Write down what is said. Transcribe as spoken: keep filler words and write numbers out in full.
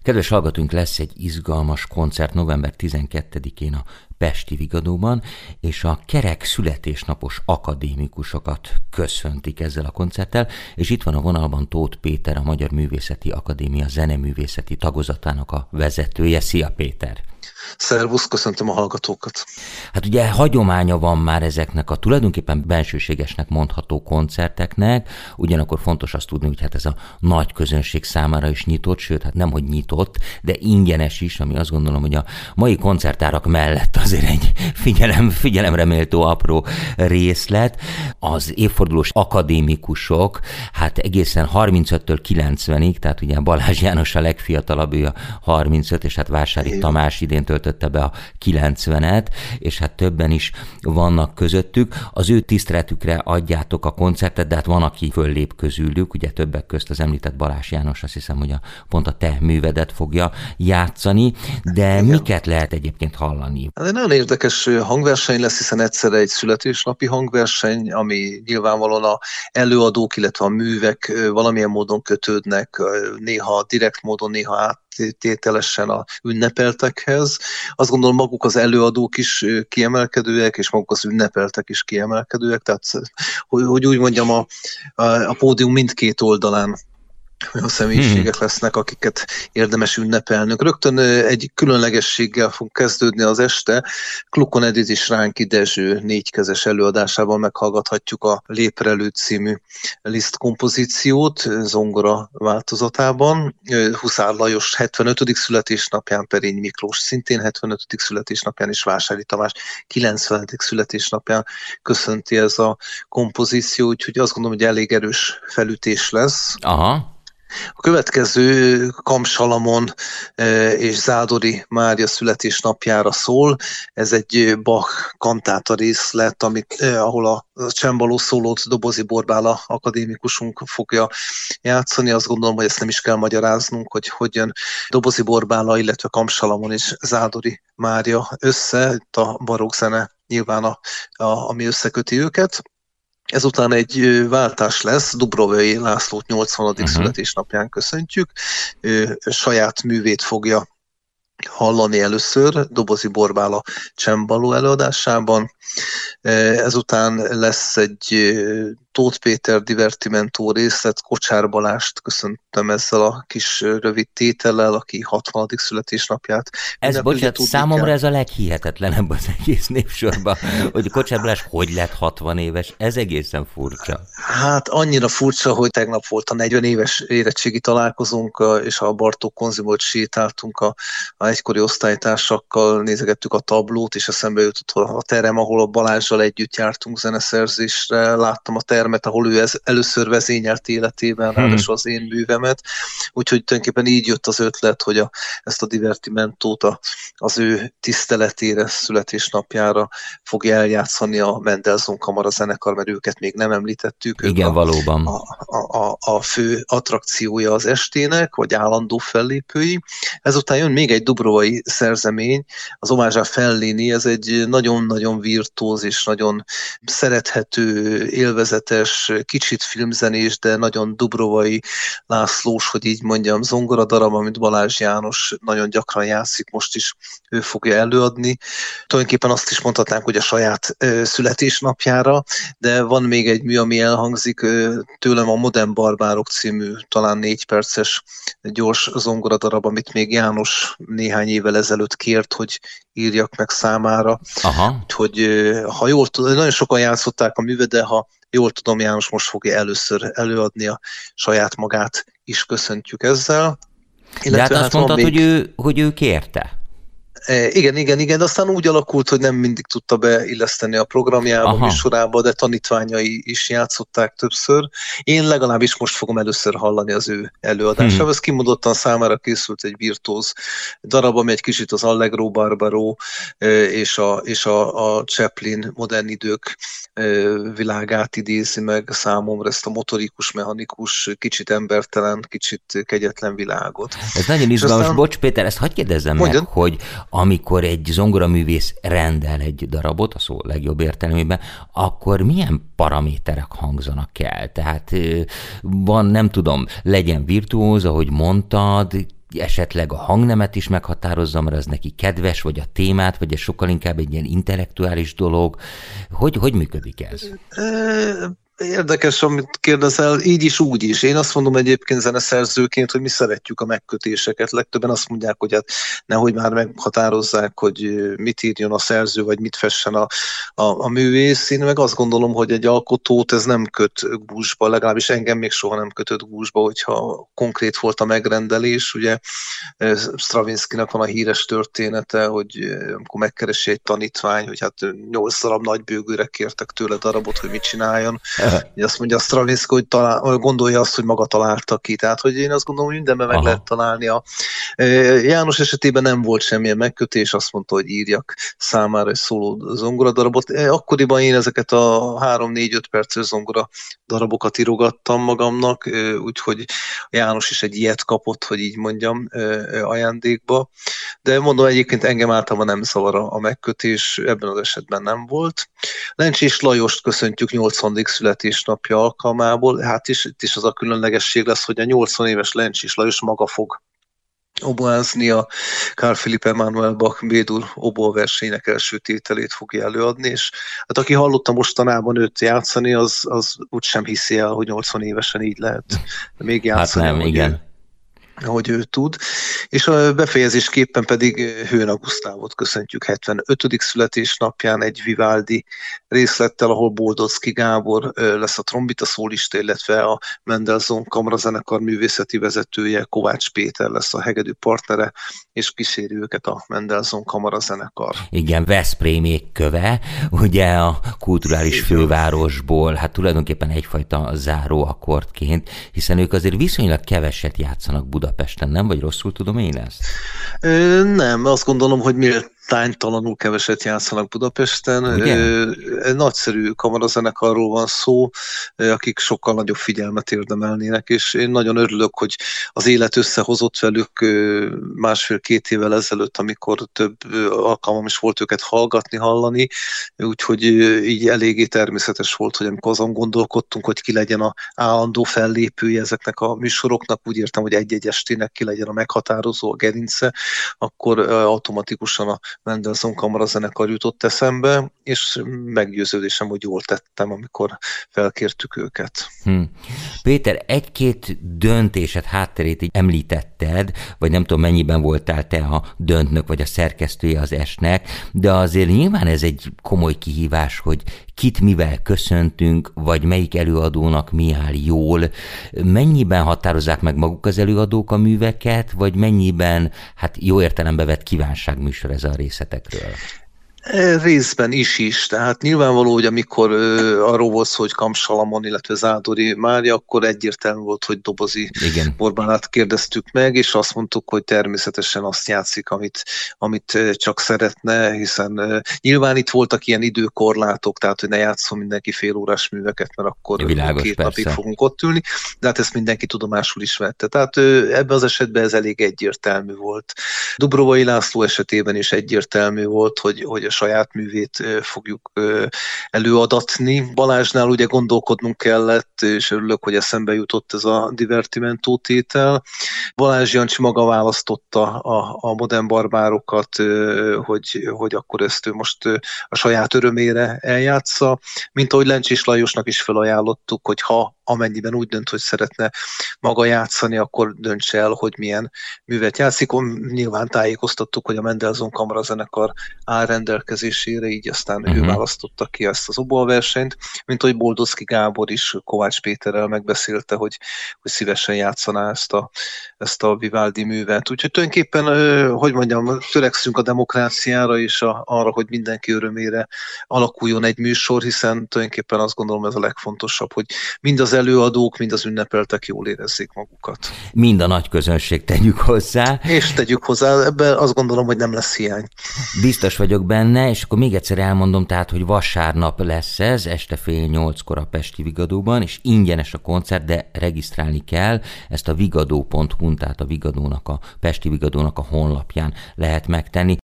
Kedves hallgatóink, lesz egy izgalmas koncert november tizenkettedikén a Pesti Vigadóban, és a kerek születésnapos akadémikusokat köszöntik ezzel a koncerttel, és itt van a vonalban Tóth Péter, a Magyar Művészeti Akadémia zeneművészeti tagozatának a vezetője. Szia, Péter! Szervusz, köszöntöm a hallgatókat! Hát ugye hagyománya van már ezeknek a tulajdonképpen bensőségesnek mondható koncerteknek, ugyanakkor fontos azt tudni, hogy hát ez a nagy közönség számára is nyitott, sőt, hát nemhogy nyitott, de ingyenes is, ami azt gondolom, hogy a mai koncertárak mellett azért egy figyelem, figyelemre méltó apró részlet. Az évfordulós akadémikusok, hát egészen harmincöttől kilencvenig, tehát ugye Balázs János a legfiatalabb, ő a harmincöt, és hát Vásári Tamás idén töltötte be a kilencvenet, és hát többen is vannak közöttük. Az ő tiszteletükre adjátok a koncertet, de hát van, aki föllép közülük, ugye többek közt az említett Balázs János, azt hiszem, hogy a, pont a te művedet fogja játszani, de igen. Miket lehet egyébként hallani? Ez egy nagyon érdekes hangverseny lesz, hiszen egyszerre egy születésnapi hangverseny, ami nyilvánvalóan a előadók, illetve a művek valamilyen módon kötődnek, néha direkt módon, néha át tételesen a ünnepeltekhez. Azt gondolom, maguk az előadók is kiemelkedőek, és maguk az ünnepeltek is kiemelkedőek, tehát hogy, hogy úgy mondjam, a, a pódium mindkét oldalán olyan személyiségek lesznek, akiket érdemes ünnepelnünk. Rögtön egy különlegességgel fog kezdődni az este. Klukon Edith és Ránki Dezső négykezes előadásában meghallgathatjuk a Léprelő című Liszt kompozíciót zongora változatában. Huszár Lajos hetvenötödik születésnapján, Perény Miklós szintén hetvenötödik születésnapján, és Vásári Tamás kilencvenedik születésnapján köszönti ez a kompozíció, úgyhogy azt gondolom, hogy elég erős felütés lesz. Aha. A következő Kam Salamon és Zádori Mária születésnapjára szól. Ez egy Bach kantáta részlet, amit, ahol a csembaló szólót Dobozi Borbála akadémikusunk fogja játszani. Azt gondolom, hogy ezt nem is kell magyaráznunk, hogy hogyan Dobozi Borbála, illetve Kam Salamon és Zádori Mária össze, itt a barokk zene nyilván a, a, ami összeköti őket. Ezután egy váltás lesz, Dubrovai Lászlót nyolcvanadik Uh-huh. születésnapján köszöntjük. Ő saját művét fogja hallani először, Dobozi Borbála csembaló előadásában. Ezután lesz egy Tóth Péter divertimentó részlet, Kocsár Balást köszöntöm ezzel a kis rövid tétellel, aki hatvanadik születésnapját. Ez, bocsánat, számomra kell. Ez a leghihetetlenebb az egész népsorban, hogy Kocsár Balázs hogy lett hatvan éves, ez egészen furcsa. Hát annyira furcsa, hogy tegnap volt a negyven éves érettségi találkozónk, és a Bartók konzumot sétáltunk a, a egykori osztálytársakkal, nézegettük a tablót, és eszembe jutott a terem, ahol a Balázsral együtt jártunk zeneszerzésre, láttam a termet, ahol ő ez először vezényelt életében, hmm. ráadásul az én művemet, úgyhogy tulajdonképpen így jött az ötlet, hogy a, ezt a divertimentót a, az ő tiszteletére, születésnapjára fogja eljátszani a Mendelssohn Kamara zenekar, mert őket még nem említettük. Igen, a, valóban. A, a, a fő attrakciója az estének, vagy állandó fellépői. Ezután jön még egy dubrovai szerzemény, az Omázsá Fellini, ez egy nagyon-nagyon virtuóz és nagyon szerethető, élvezetes, kicsit filmzenés, de nagyon dubrovai Lászlós, hogy így mondjam, zongoradarab, amit Balázs János nagyon gyakran játszik, most is ő fogja előadni. Tulajdonképpen azt is mondhatnánk, hogy a saját ö, születésnapjára, de van még egy mű, ami elhangzik ö, tőlem, a Modern Barbárok című, talán négy perces gyors zongoradarab, amit még János néhány évvel ezelőtt kért, hogy írjak meg számára. Aha. Hogy ha jól tudom, nagyon sokan játszották a művet, de ha jól tudom, János most fogja először előadni a saját magát, is köszöntjük ezzel. Illetve de hát azt hát mondtad, még... hogy, ő, hogy ő kérte. E, igen, igen, igen, de aztán úgy alakult, hogy nem mindig tudta beilleszteni a programjába, a műsorába, de tanítványai is játszották többször. Én legalábbis most fogom először hallani az ő előadását. Hmm. Ez kimondottan számára készült egy virtuóz darab, ami egy kicsit az Allegro Barbaro és a, és a, a Chaplin modern idők világát idézi meg számomra, ezt a motorikus, mechanikus, kicsit embertelen, kicsit kegyetlen világot. Ez nagyon izgalmas. Aztán... Bocs, Péter, ezt hadd kérdezzem meg, hogy amikor egy zongoraművész rendel egy darabot, a szó legjobb értelmében, akkor milyen paraméterek hangzanak el? Tehát van, nem tudom, legyen virtuóz, ahogy mondtad, esetleg a hangnemet is meghatározza, mert az neki kedves, vagy a témát, vagy ez sokkal inkább egy ilyen intellektuális dolog. Hogy, hogy működik ez? Érdekes, amit kérdezel, így is, úgy is. Én azt mondom egyébként zeneszerzőként, hogy mi szeretjük a megkötéseket. Legtöbben azt mondják, hogy hát nehogy már meghatározzák, hogy mit írjon a szerző, vagy mit fessen a, a, a művész. Én meg azt gondolom, hogy egy alkotót ez nem köt gúzsba, legalábbis engem még soha nem kötött gúzsba, hogyha konkrét volt a megrendelés. Ugye Stravinskynak van a híres története, hogy amikor megkeresi egy tanítvány, hogy hát nyolc darab nagybőgőre kértek tőle darabot, hogy mit csináljon. Azt mondja a Stravinsky, hogy talál, gondolja azt, hogy maga találta ki. Tehát, hogy én azt gondolom, hogy mindenben meg Aha. lehet találni. A János esetében nem volt semmilyen megkötés, azt mondta, hogy írjak számára egy szóló zongoradarabot. Akkoriban én ezeket a három-négy-öt perces zongora darabokat írogattam magamnak, úgyhogy János is egy ilyet kapott, hogy így mondjam, ajándékba. De mondom, egyébként engem általában nem zavar a megkötés, ebben az esetben nem volt. Lencsés Lajost köszöntjük nyolcvanadik születésnapja alkalmából. Hát is, itt is az a különlegesség lesz, hogy a nyolcvan éves Lencsés Lajos maga fog oboázni, a Carl Philipp Emanuel Bach B-dur oboaversenynek első tételét fogja előadni, és hát aki hallotta mostanában őt játszani, az, az úgysem hiszi el, hogy nyolcvan évesen így lehet még játszani. Hát nem, igen. Ő, ahogy ő tud. És a befejezésképpen pedig Hőna Gusztávot köszöntjük hetvenötödik születésnapján egy Vivaldi részlettel, ahol Boldocki Gábor lesz a trombita szólista, illetve a Mendelssohn kamarazenekar művészeti vezetője, Kovács Péter lesz a hegedű partnere, és kíséri őket a Mendelssohn kamarazenekar. Igen, Veszprémék köve, ugye a kulturális Igen. fővárosból, hát tulajdonképpen egyfajta záró akkordként, hiszen ők azért viszonylag keveset játszanak Budapesten, nem? Vagy rosszul tudom én ezt? Ö, nem, azt gondolom, hogy méltánytalanul keveset játszanak Budapesten. Ö, nagyszerű kamarazenekarról van szó, akik sokkal nagyobb figyelmet érdemelnének, és én nagyon örülök, hogy az élet összehozott velük másfél-két évvel ezelőtt, amikor több alkalmam is volt őket hallgatni, hallani, úgyhogy így eléggé természetes volt, hogy amikor azon gondolkodtunk, hogy ki legyen a állandó fellépője ezeknek a műsoroknak, úgy értem, hogy egy-egy estének ki legyen a meghatározó, a gerince, akkor automatikusan a Mendelssohn kamarazenekar jutott eszembe, és meggyőződésem, hogy jól tettem, amikor felkértük őket. Hm. Péter, egy-két döntésed hátterét így említetted, vagy nem tudom, mennyiben voltál te a döntnök, vagy a szerkesztője az esnek, de azért nyilván ez egy komoly kihívás, hogy kit mivel köszöntünk, vagy melyik előadónak mi áll jól. Mennyiben határozzák meg maguk az előadók a műveket, vagy mennyiben, hát jó értelembe vett kívánságműsor ez a részletekről? Részben is is, tehát nyilvánvaló, hogy amikor ö, arról volt szó, hogy Kam Salamon, illetve Zádori Mária, akkor egyértelmű volt, hogy Dobozi Igen. Borbánát kérdeztük meg, és azt mondtuk, hogy természetesen azt játszik, amit, amit csak szeretne, hiszen ö, nyilván itt voltak ilyen időkorlátok, tehát hogy ne játszom mindenki félórás műveket, mert akkor Világos, két persze. napig fogunk ott ülni, de hát ezt mindenki tudomásul is vette. Tehát ö, ebben az esetben ez elég egyértelmű volt. Dubrovai László esetében is egyértelmű volt, hogy, hogy saját művét fogjuk előadatni. Balázsnál ugye gondolkodnunk kellett, és örülök, hogy eszembe jutott ez a divertimentó tétel. Balázs Jancsi maga választotta a, a modern barbárokat, hogy, hogy akkor ezt ő most a saját örömére eljátsza, mint ahogy Lencsés Lajosnak is felajánlottuk, hogy ha amennyiben úgy dönt, hogy szeretne maga játszani, akkor döntse el, hogy milyen művet játszik. Nyilván tájékoztattuk, hogy a Mendelssohn kamarazenekar áll rendelkezésére, így aztán uh-huh. ő választotta ki ezt az oboaversenyt, mint ahogy Boldocki Gábor is Kovács Péterrel megbeszélte, hogy, hogy szívesen játszaná ezt a, ezt a Vivaldi művet. Úgyhogy tulajdonképpen, hogy mondjam, törekszünk a demokráciára és a, arra, hogy mindenki örömére alakuljon egy műsor, hiszen tulajdonképpen azt gondolom, ez a legfontosabb, hogy mind az előadók, mind az ünnepeltek jól érezzék magukat. Mind a nagy közönség tegyük hozzá. És tegyük hozzá, ebben azt gondolom, hogy nem lesz hiány. Biztos vagyok benne, és akkor még egyszer elmondom, tehát, hogy vasárnap lesz ez, este fél nyolckor a Pesti Vigadóban, és ingyenes a koncert, de regisztrálni kell, ezt a vigadó pont hu, tehát a Vigadónak, a Pesti Vigadónak a honlapján lehet megtenni.